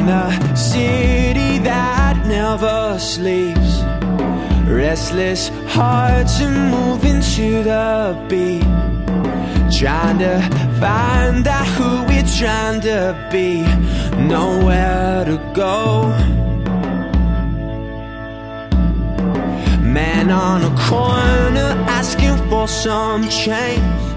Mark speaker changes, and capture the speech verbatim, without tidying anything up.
Speaker 1: in a city that never sleeps. Restless hearts are moving to the beat, trying to find out who we're trying to be. Nowhere to go. Man on a corner asking for some change.